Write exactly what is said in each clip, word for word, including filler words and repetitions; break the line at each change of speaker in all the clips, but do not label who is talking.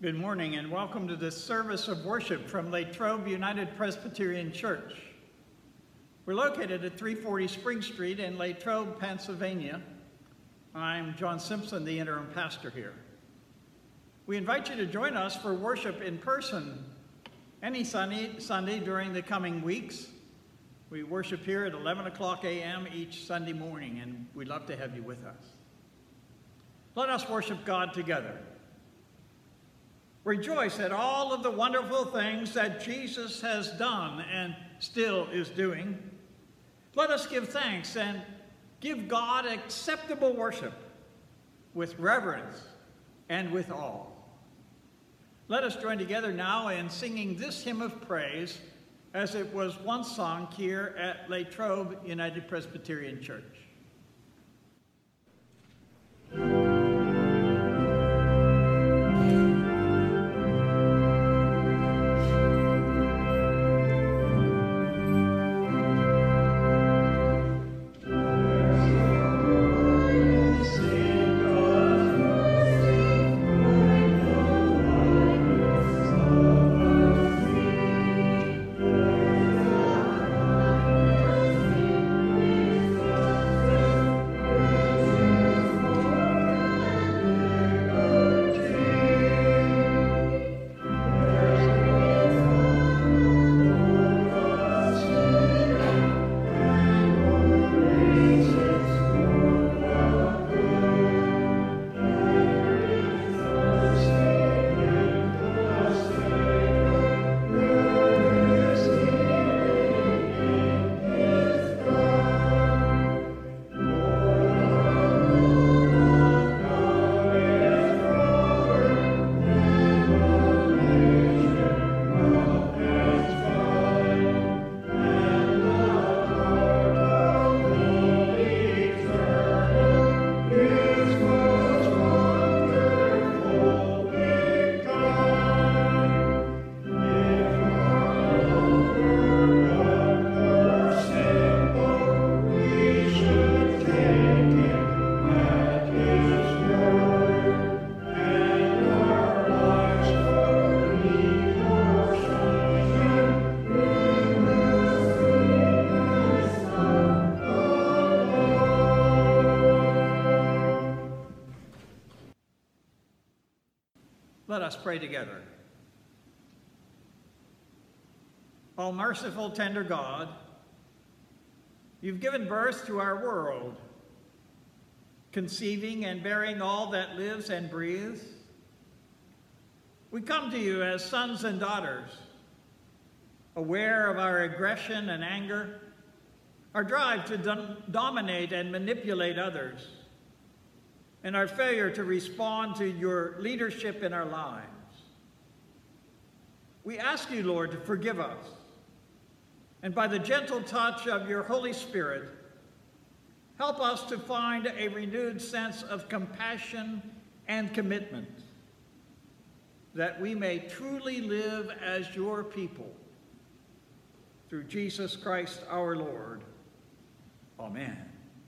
Good morning and welcome to this service of worship from Latrobe United Presbyterian Church. We're located at three forty Spring Street in Latrobe, Pennsylvania. I'm John Simpson, the interim pastor here. We invite you to join us for worship in person any Sunday, Sunday during the coming weeks. We worship here at eleven o'clock a m each Sunday morning, and we'd love to have you with us. Let us worship God together. Rejoice at all of the wonderful things that Jesus has done and still is doing. Let us give thanks and give God acceptable worship with reverence and with awe. Let us join together now in singing this hymn of praise as it was once sung here at Latrobe United Presbyterian Church. Let us pray together. O merciful, tender God, you've given birth to our world, conceiving and bearing all that lives and breathes. We come to you as sons and daughters, aware of our aggression and anger, our drive to dom- dominate and manipulate others, and our failure to respond to your leadership in our lives. We ask you, Lord, to forgive us, and by the gentle touch of your Holy Spirit, help us to find a renewed sense of compassion and commitment, that we may truly live as your people. Through Jesus Christ our Lord. Amen.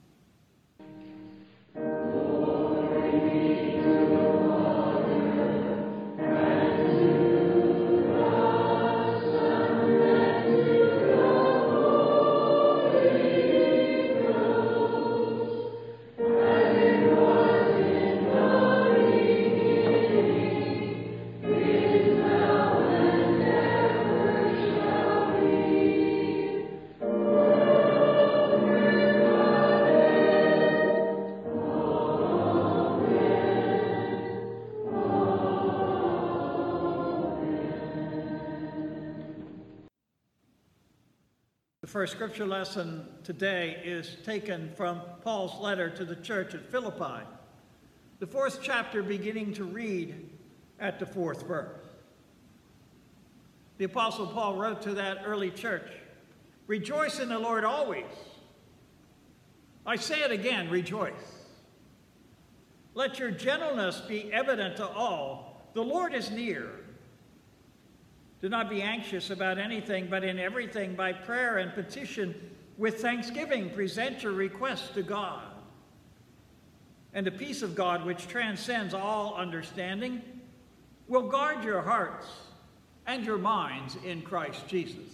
The first scripture lesson today is taken from Paul's letter to the church at Philippi, the fourth chapter beginning to read at the fourth verse. The Apostle Paul wrote to that early church, "Rejoice in the Lord always. I say it again, rejoice. Let your gentleness be evident to all. The Lord is near. Do not be anxious about anything, but in everything, by prayer and petition, with thanksgiving, present your requests to God. And the peace of God, which transcends all understanding, will guard your hearts and your minds in Christ Jesus.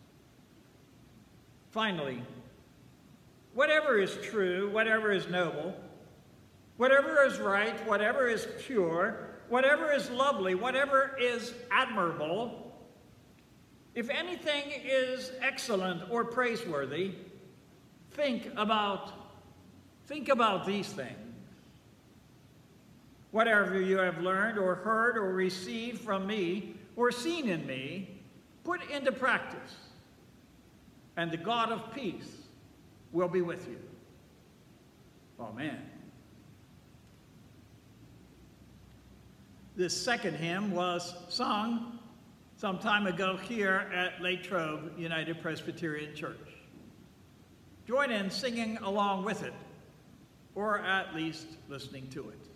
Finally, whatever is true, whatever is noble, whatever is right, whatever is pure, whatever is lovely, whatever is admirable, if anything is excellent or praiseworthy, think about, think about these things. Whatever you have learned or heard or received from me or seen in me, put into practice, and the God of peace will be with you. Amen. This second hymn was sung some time ago here at Latrobe United Presbyterian Church. Join in singing along with it, or at least listening to it.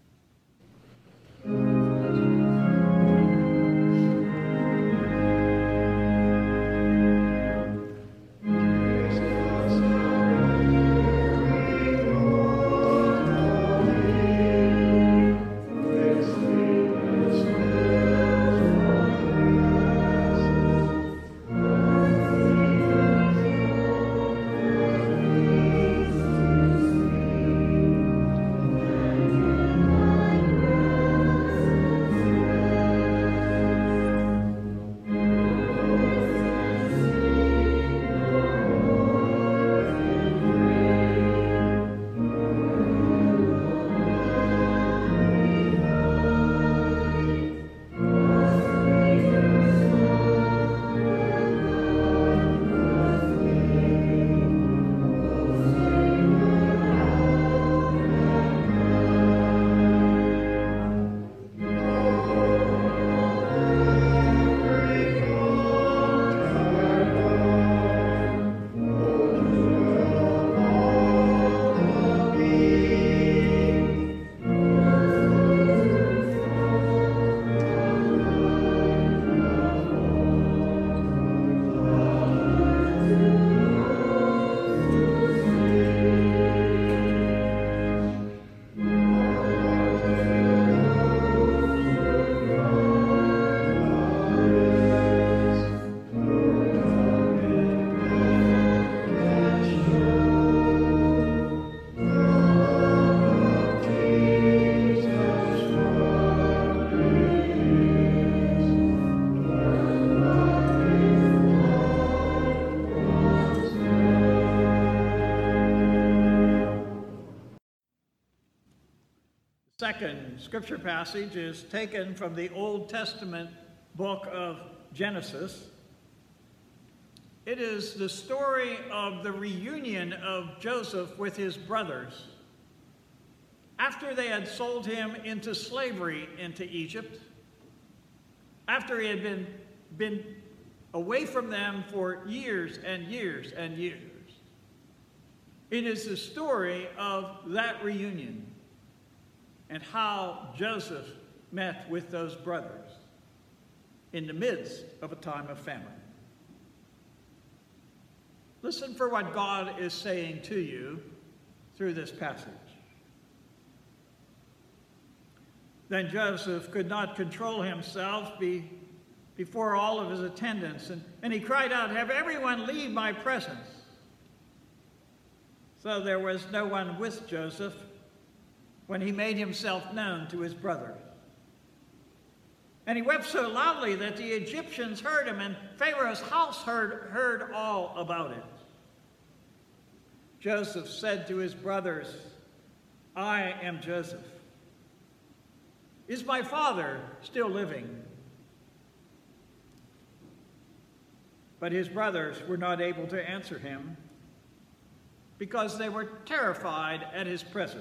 Second scripture passage is taken from the Old Testament book of Genesis. It is the story of the reunion of Joseph with his brothers after they had sold him into slavery into Egypt, after he had been, been away from them for years and years and years. It is the story of that reunion and how Joseph met with those brothers in the midst of a time of famine. Listen for what God is saying to you through this passage. Then Joseph could not control himself be, before all of his attendants, and, and he cried out, "Have everyone leave my presence." So there was no one with Joseph when he made himself known to his brothers. And he wept so loudly that the Egyptians heard him, and Pharaoh's house heard, heard all about it. Joseph said to his brothers, "I am Joseph. Is my father still living?" But his brothers were not able to answer him because they were terrified at his presence.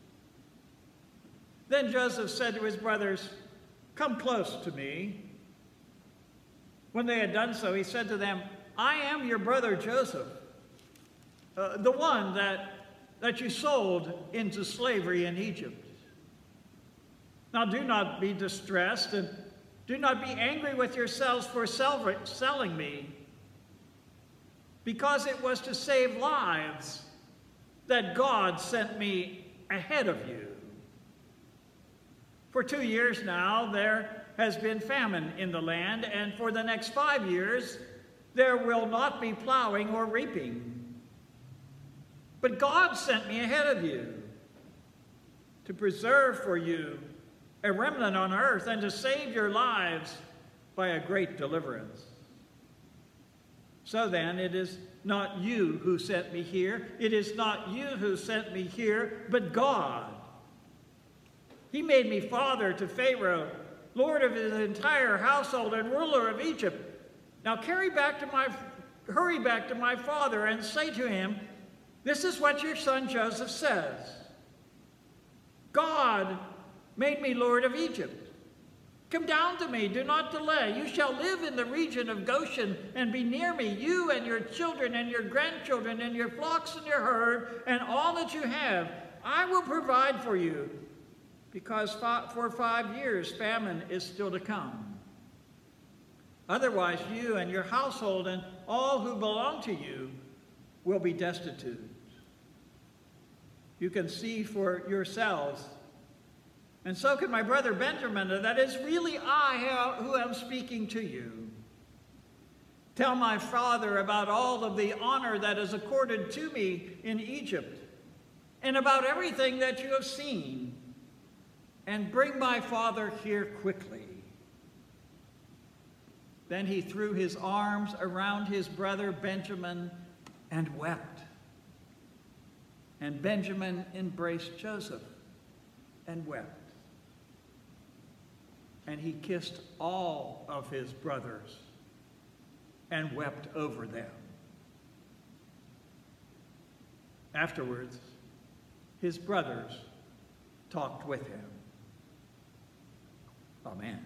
Then Joseph said to his brothers, "Come close to me." When they had done so, he said to them, "I am your brother Joseph, uh, the one that, that you sold into slavery in Egypt. Now do not be distressed, and do not be angry with yourselves for sell selling me, because it was to save lives that God sent me ahead of you. For two years now, there, has been famine in the land, and for the next five years there will not be plowing or reaping. But God sent me ahead of you to preserve for you a remnant on earth and to save your lives by a great deliverance. So then, it is not you who sent me here. It is not you who sent me here, but God. He made me father to Pharaoh, lord of his entire household and ruler of Egypt. Now carry back to my, hurry back to my father and say to him, this is what your son Joseph says. God made me lord of Egypt. Come down to me, do not delay. You shall live in the region of Goshen and be near me, you and your children and your grandchildren and your flocks and your herd and all that you have. I will provide for you, because for five years famine is still to come. Otherwise you and your household and all who belong to you will be destitute. You can see for yourselves, and so can my brother Benjamin, that it's really I who am speaking to you. Tell my father about all of the honor that is accorded to me in Egypt, and about everything that you have seen, and bring my father here quickly. Then he threw his arms around his brother Benjamin and wept. And Benjamin embraced Joseph and wept. And he kissed all of his brothers and wept over them. Afterwards, his brothers talked with him. Amen.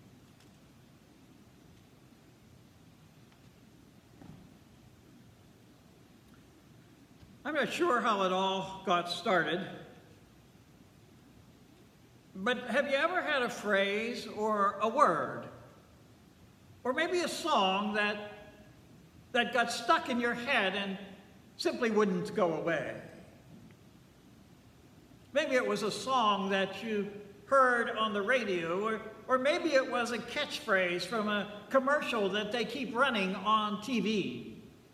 I'm not sure how it all got started, but have you ever had a phrase or a word, or maybe a song that, that got stuck in your head and simply wouldn't go away? Maybe it was a song that you heard on the radio, or, or maybe it was a catchphrase from a commercial that they keep running on T V.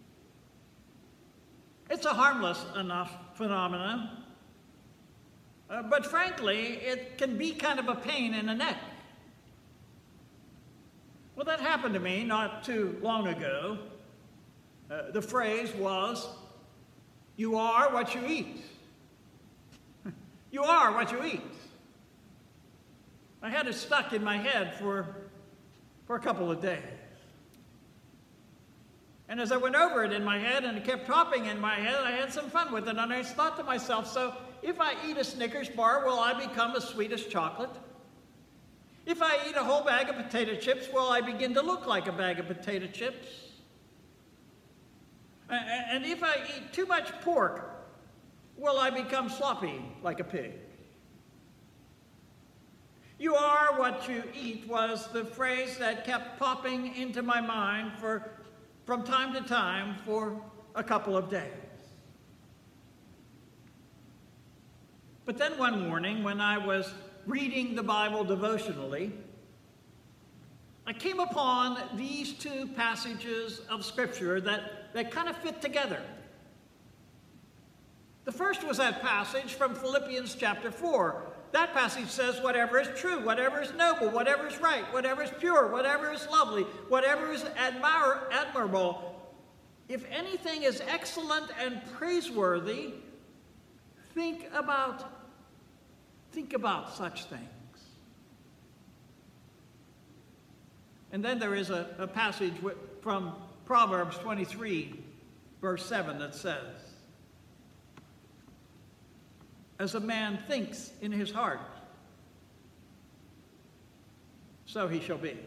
It's a harmless enough phenomenon, uh, but frankly, it can be kind of a pain in the neck. Well, that happened to me not too long ago. Uh, the phrase was, you are what you eat. You are what you eat. I had it stuck in my head for, for a couple of days. And as I went over it in my head and it kept popping in my head, I had some fun with it. And I thought to myself, so if I eat a Snickers bar, will I become as sweet as chocolate? If I eat a whole bag of potato chips, will I begin to look like a bag of potato chips? And if I eat too much pork, will I become sloppy like a pig? You are what you eat was the phrase that kept popping into my mind for from time to time for a couple of days. But then one morning, when I was reading the Bible devotionally, I came upon these two passages of Scripture that, that kind of fit together. The first was that passage from Philippians chapter four. That passage says, whatever is true, whatever is noble, whatever is right, whatever is pure, whatever is lovely, whatever is admir admirable, if anything is excellent and praiseworthy, think about, think about such things. And then there is a, a passage from Proverbs twenty-three, verse seven, that says, as a man thinks in his heart, so he shall be.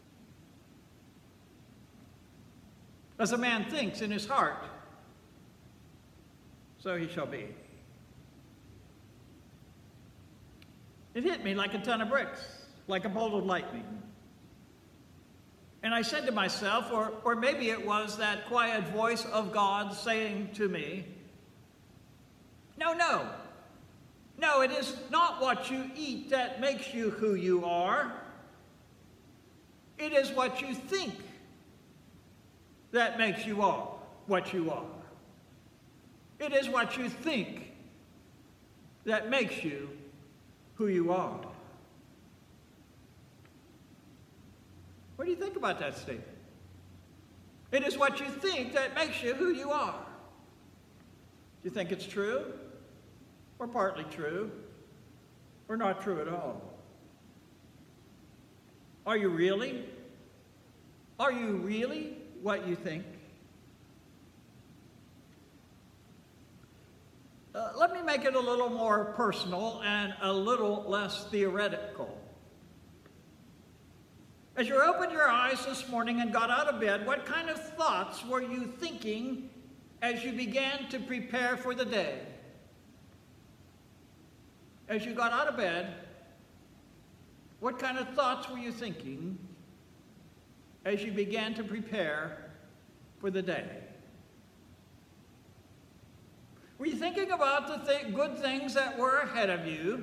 As a man thinks in his heart, so he shall be. It hit me like a ton of bricks, like a bolt of lightning. And I said to myself, or, or maybe it was that quiet voice of God saying to me, no, no. No, it is not what you eat that makes you who you are. It is what you think that makes you are what you are. It is what you think that makes you who you are. What do you think about that statement? It is what you think that makes you who you are. Do you think it's true? Or partly true? Or not true at all? Are you really? Are you really what you think? Uh, let me make it a little more personal and a little less theoretical. As you opened your eyes this morning and got out of bed, what kind of thoughts were you thinking as you began to prepare for the day? As you got out of bed, what kind of thoughts were you thinking as you began to prepare for the day? Were you thinking about the th- good things that were ahead of you?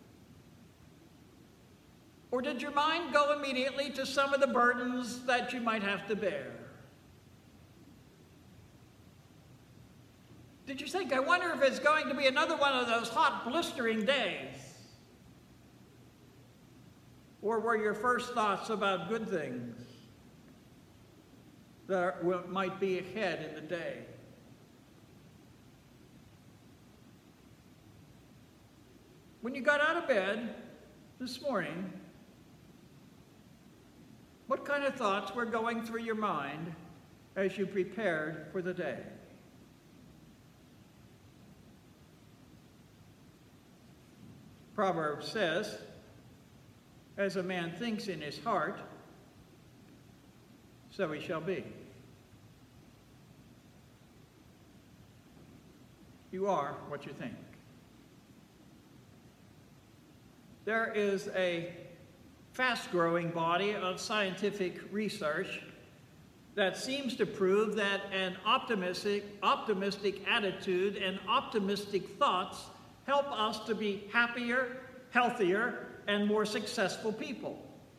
Or did your mind go immediately to some of the burdens that you might have to bear? Did you think, I wonder if it's going to be another one of those hot, blistering days? Or were your first thoughts about good things that might be ahead in the day? When you got out of bed this morning, what kind of thoughts were going through your mind as you prepared for the day? Proverbs says, as a man thinks in his heart, so he shall be. You are what you think. There is a fast-growing body of scientific research that seems to prove that an optimistic, optimistic attitude and optimistic thoughts help us to be happier, healthier, and more successful people.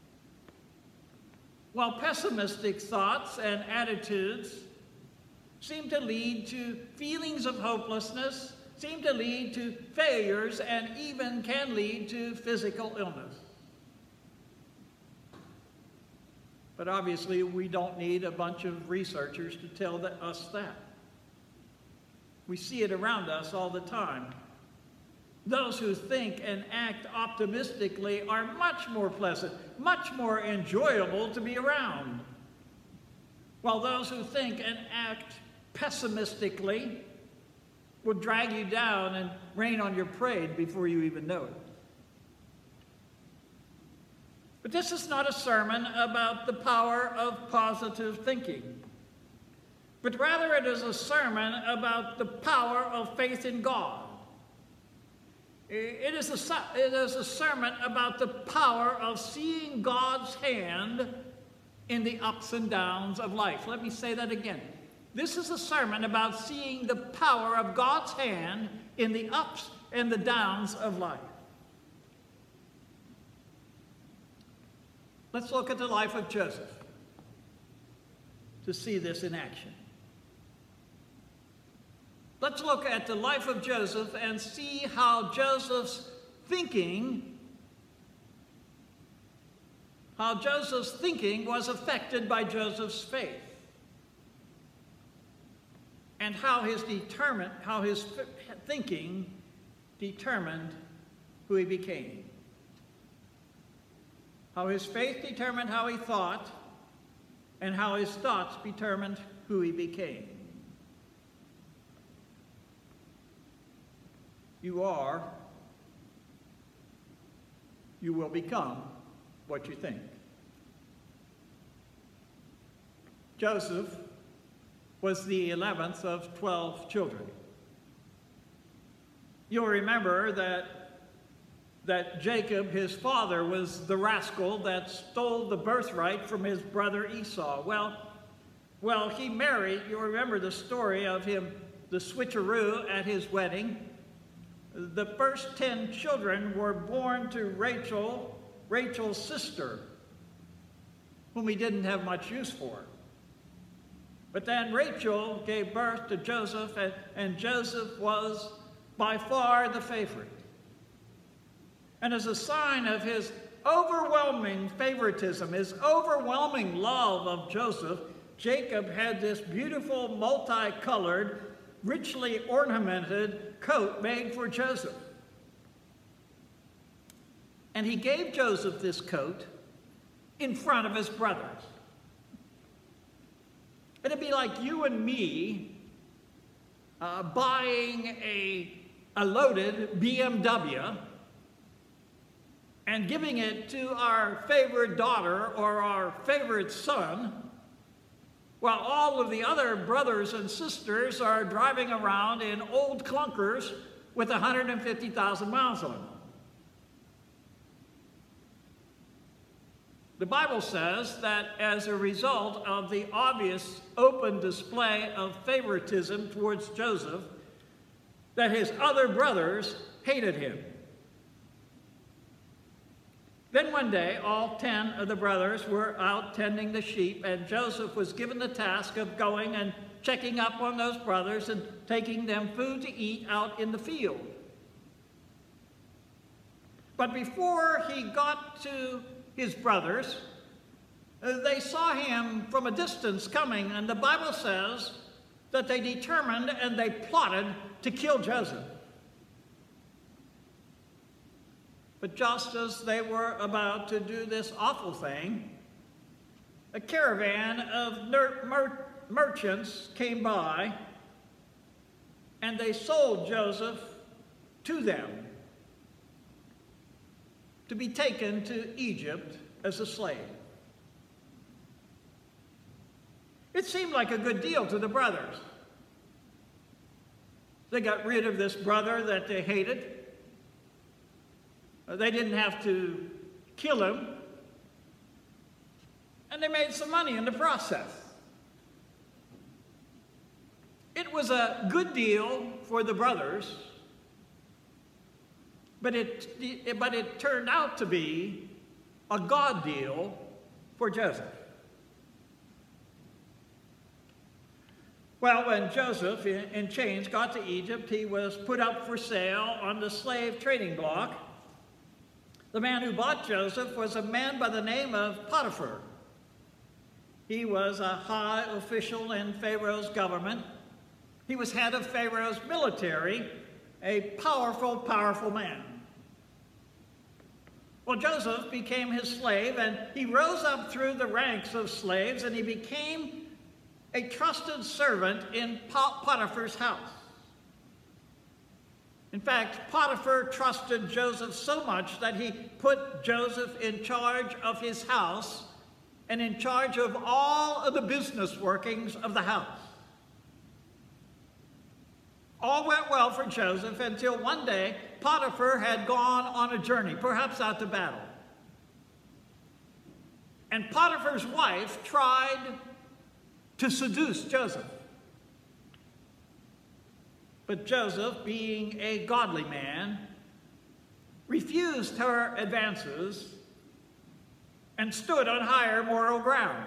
While pessimistic thoughts and attitudes seem to lead to feelings of hopelessness, seem to lead to failures, and even can lead to physical illness. But obviously, we don't need a bunch of researchers to tell that, us that. We see it around us all the time. Those who think and act optimistically are much more pleasant, much more enjoyable to be around. While those who think and act pessimistically will drag you down and rain on your parade before you even know it. But this is not a sermon about the power of positive thinking, but rather it is a sermon about the power of faith in God. It is a, it is a sermon about the power of seeing God's hand in the ups and downs of life. Let me say that again. This is a sermon about seeing the power of God's hand in the ups and the downs of life. Let's look at the life of Joseph to see this in action. Let's look at the life of Joseph and see how Joseph's thinking, how Joseph's thinking was affected by Joseph's faith. And how his determined, how his thinking determined who he became. How his faith determined how he thought, and how his thoughts determined who he became. You are, you will become what you think. Joseph was the eleventh of twelve children. You'll remember that, that Jacob, his father, was the rascal that stole the birthright from his brother Esau. Well, well, he married, you'll remember the story of him, the switcheroo at his wedding. The first ten children were born to Rachel, Rachel's sister. whom he didn't have much use for. But then Rachel gave birth to Joseph, and, and Joseph was by far the favorite. And as a sign of his overwhelming favoritism, his overwhelming love of Joseph, Jacob had this beautiful, multicolored, richly ornamented coat made for Joseph. And he gave Joseph this coat in front of his brothers. It'd be like you and me uh, buying a, a loaded B M W and giving it to our favorite daughter or our favorite son, while all of the other brothers and sisters are driving around in old clunkers with one hundred fifty thousand miles on them. The Bible says that as a result of the obvious open display of favoritism towards Joseph, that his other brothers hated him. Then one day, all ten of the brothers were out tending the sheep, and Joseph was given the task of going and checking up on those brothers and taking them food to eat out in the field. But before he got to his brothers, uh, they saw him from a distance coming, and the Bible says that they determined and they plotted to kill Joseph. But just as they were about to do this awful thing, a caravan of mer merchants came by, and they sold Joseph to them to be taken to Egypt as a slave. It seemed like a good deal to the brothers. They got rid of this brother that they hated. They didn't have to kill him. And they made some money in the process. It was a good deal for the brothers, but it, it, but it turned out to be a God deal for Joseph. Well, when Joseph, in, in chains, got to Egypt, he was put up for sale on the slave trading block. The man who bought Joseph was a man by the name of Potiphar. He was a high official in Pharaoh's government. He was head of Pharaoh's military, a powerful, powerful man. Well, Joseph became his slave, and he rose up through the ranks of slaves, and he became a trusted servant in Potiphar's house. In fact, Potiphar trusted Joseph so much that he put Joseph in charge of his house and in charge of all of the business workings of the house. All went well for Joseph until one day Potiphar had gone on a journey, perhaps out to battle. And Potiphar's wife tried to seduce Joseph. But Joseph, being a godly man, refused her advances and stood on higher moral ground.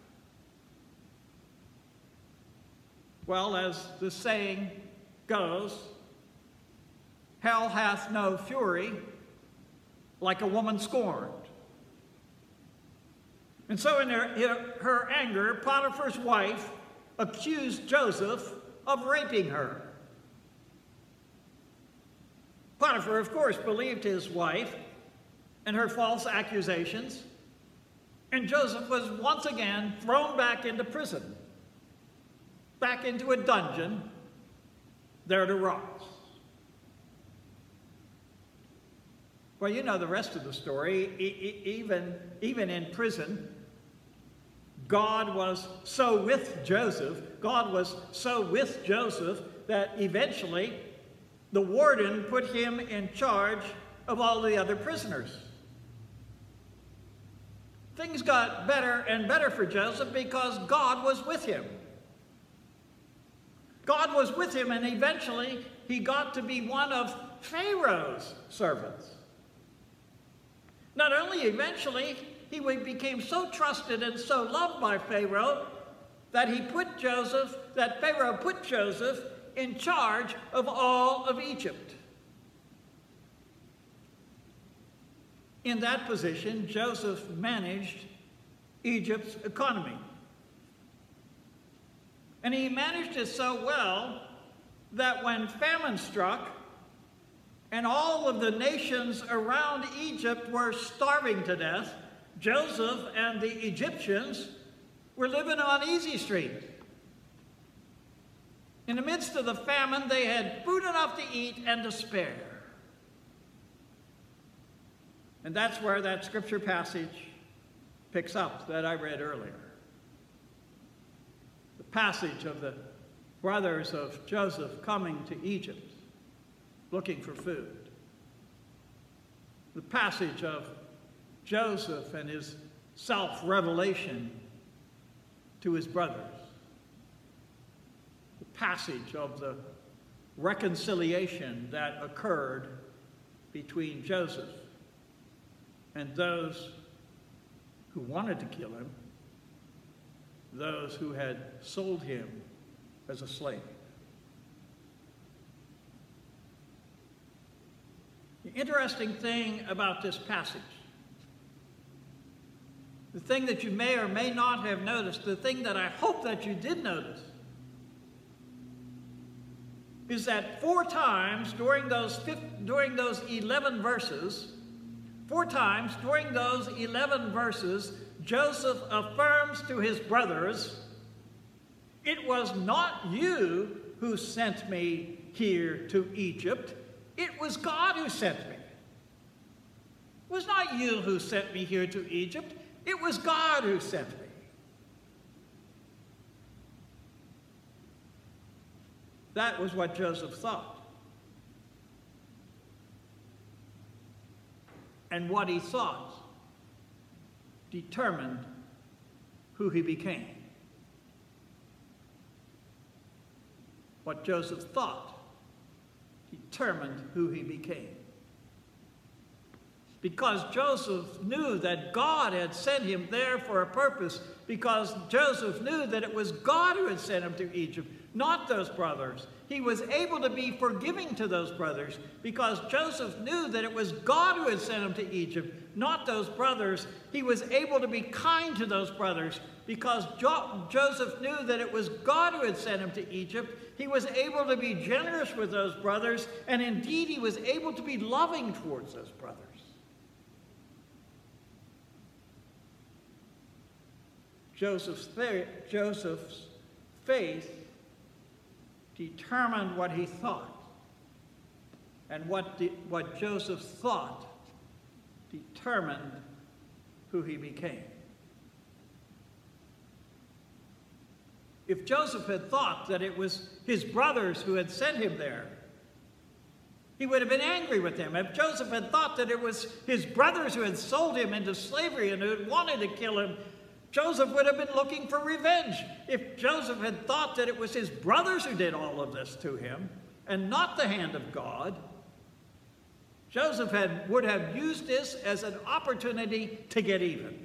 Well, as the saying goes, hell hath no fury like a woman scorned. And so in her, in her anger, Potiphar's wife accused Joseph of raping her. Potiphar, of course, believed his wife and her false accusations, and Joseph was once again thrown back into prison, back into a dungeon, there to rot. Well, you know the rest of the story. E- even, even in prison, God was so with Joseph, God was so with Joseph that eventually the warden put him in charge of all the other prisoners. Things got better and better for Joseph because God was with him. God was with him, and eventually he got to be one of Pharaoh's servants. Not only eventually, he became so trusted and so loved by Pharaoh that he put Joseph, that Pharaoh put Joseph in charge of all of Egypt. In that position, Joseph managed Egypt's economy. And he managed it so well that when famine struck and all of the nations around Egypt were starving to death, Joseph and the Egyptians were living on Easy Street. In the midst of the famine, they had food enough to eat and to spare. And that's where that scripture passage picks up that I read earlier. The passage of the brothers of Joseph coming to Egypt looking for food. The passage of Joseph and his self-revelation to his brothers. The passage of the reconciliation that occurred between Joseph and those who wanted to kill him, those who had sold him as a slave. The interesting thing about this passage, the thing that you may or may not have noticed, the thing that I hope that you did notice, is that four times during those, during those eleven verses, four times during those eleven verses, Joseph affirms to his brothers, "It was not you who sent me here to Egypt. It was God who sent me. It was not you who sent me here to Egypt. It was God who sent me." That was what Joseph thought. And what he thought determined who he became. What Joseph thought determined who he became. Because Joseph knew that God had sent him there for a purpose, because Joseph knew that it was God who had sent him to Egypt, not those brothers. He was able to be forgiving to those brothers because Joseph knew that it was God who had sent him to Egypt, not those brothers. He was able to be kind to those brothers because jo- Joseph knew that it was God who had sent him to Egypt. He was able to be generous with those brothers, and indeed he was able to be loving towards those brothers. Joseph's, fa- Joseph's faith determined what he thought, and what, de- what Joseph thought determined who he became. If Joseph had thought that it was his brothers who had sent him there, he would have been angry with them. If Joseph had thought that it was his brothers who had sold him into slavery and who had wanted to kill him, Joseph would have been looking for revenge. If Joseph had thought that it was his brothers who did all of this to him and not the hand of God, Joseph had, would have used this as an opportunity to get even.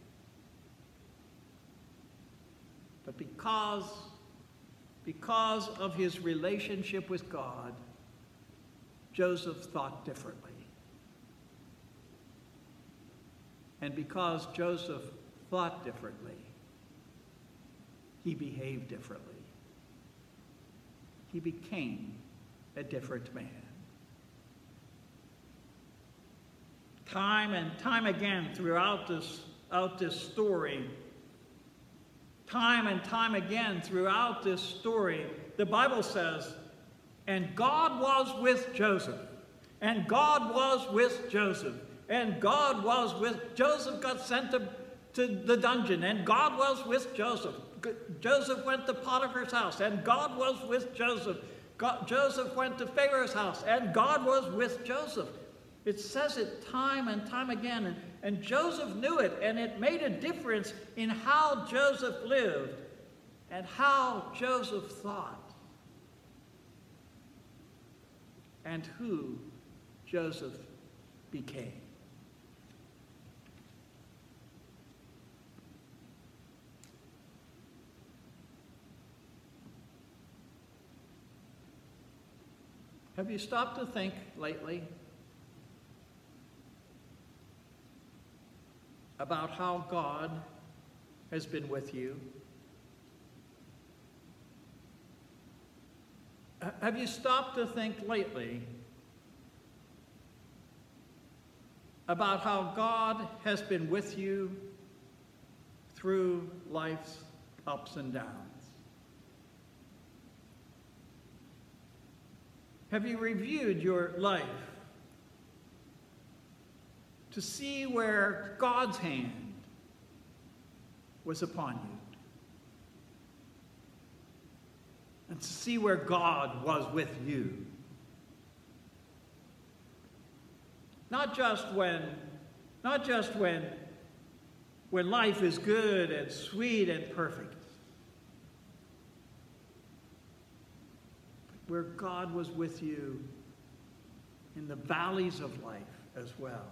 But because, because of his relationship with God, Joseph thought differently. And because Joseph thought differently, he behaved differently. He became a different man. Time and time again throughout this, out this story, time and time again throughout this story, the Bible says, and God was with Joseph, and God was with Joseph, and God was with, Joseph got sent to to the dungeon, and God was with Joseph. Joseph went to Potiphar's house, and God was with Joseph. God, Joseph went to Pharaoh's house, and God was with Joseph. It says it time and time again, and, and Joseph knew it, and it made a difference in how Joseph lived and how Joseph thought and who Joseph became. Have you stopped to think lately about how God has been with you? Have you stopped to think lately about how God has been with you through life's ups and downs? Have you reviewed your life to see where God's hand was upon you? And to see where God was with you? Not just when, not just when, when life is good and sweet and perfect, but where God was with you in the valleys of life as well.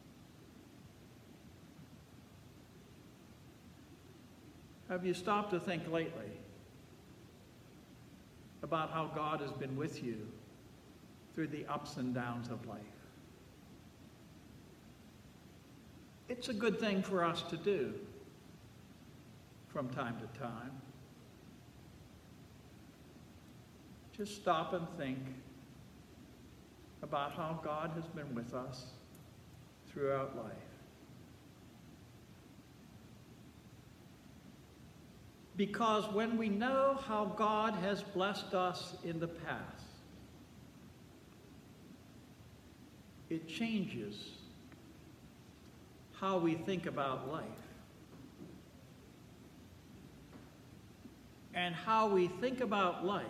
Have you stopped to think lately about how God has been with you through the ups and downs of life? It's a good thing for us to do from time to time. Just stop and think about how God has been with us throughout life. Because when we know how God has blessed us in the past, it changes how we think about life. And how we think about life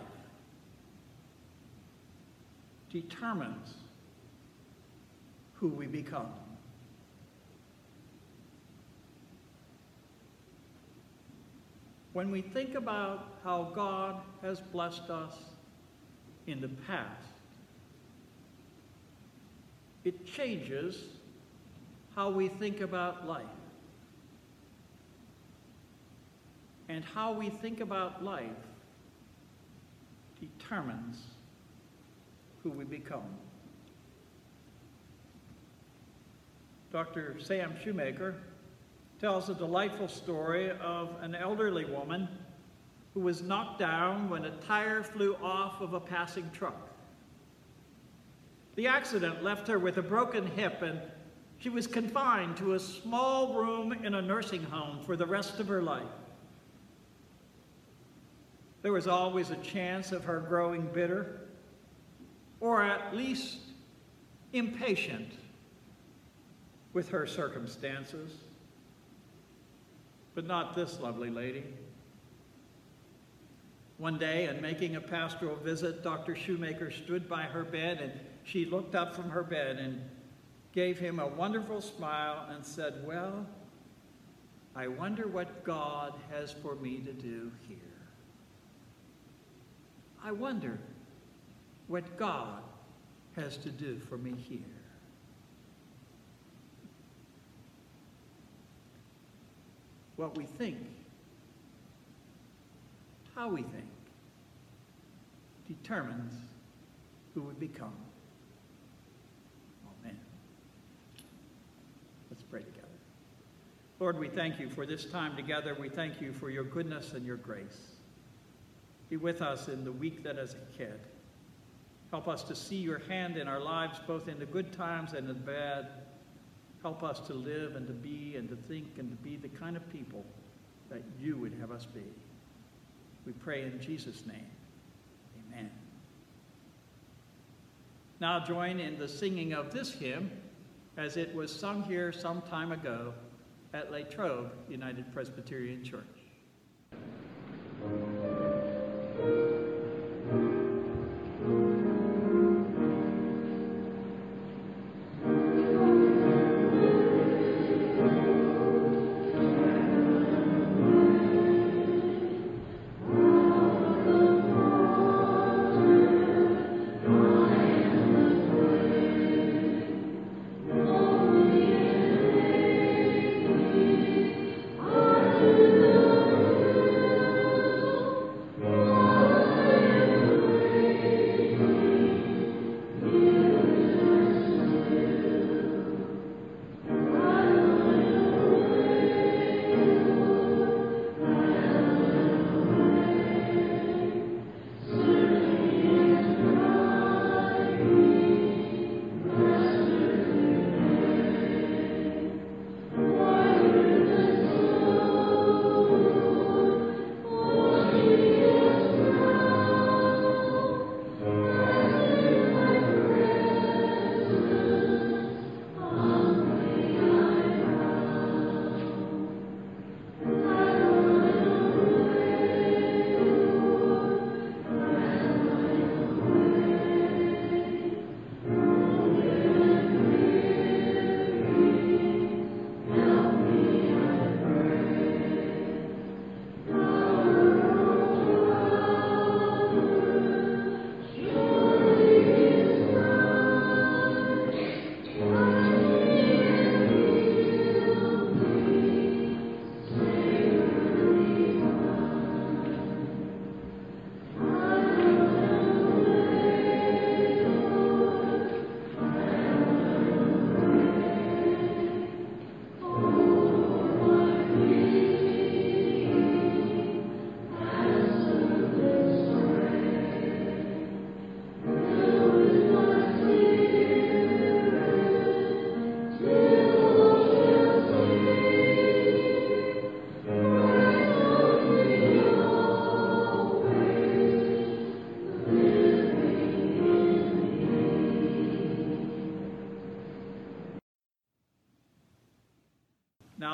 determines who we become. When we think about how God has blessed us in the past, it changes how we think about life. And how we think about life determines who we become. Doctor Sam Shoemaker tells a delightful story of an elderly woman who was knocked down when a tire flew off of a passing truck. The accident left her with a broken hip, and she was confined to a small room in a nursing home for the rest of her life. There was always a chance of her growing bitter, or at least impatient with her circumstances. But not this lovely lady. One day, in making a pastoral visit, Doctor Shoemaker stood by her bed, and she looked up from her bed and gave him a wonderful smile and said, "Well, I wonder what God has for me to do here. I wonder what God has to do for me here." What we think, how we think, determines who we become. Amen. Let's pray together. Lord, we thank you for this time together. We thank you for your goodness and your grace. Be with us in the week that is ahead. Help us to see your hand in our lives, both in the good times and in the bad. Help us to live and to be and to think and to be the kind of people that you would have us be. We pray in Jesus' name. Amen. Now join in the singing of this hymn as it was sung here some time ago at Latrobe United Presbyterian Church.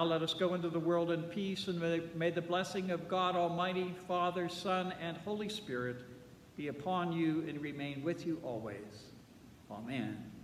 let us go into the world in peace, and may, may the blessing of God Almighty, Father, Son, and Holy Spirit be upon you and remain with you always. Amen.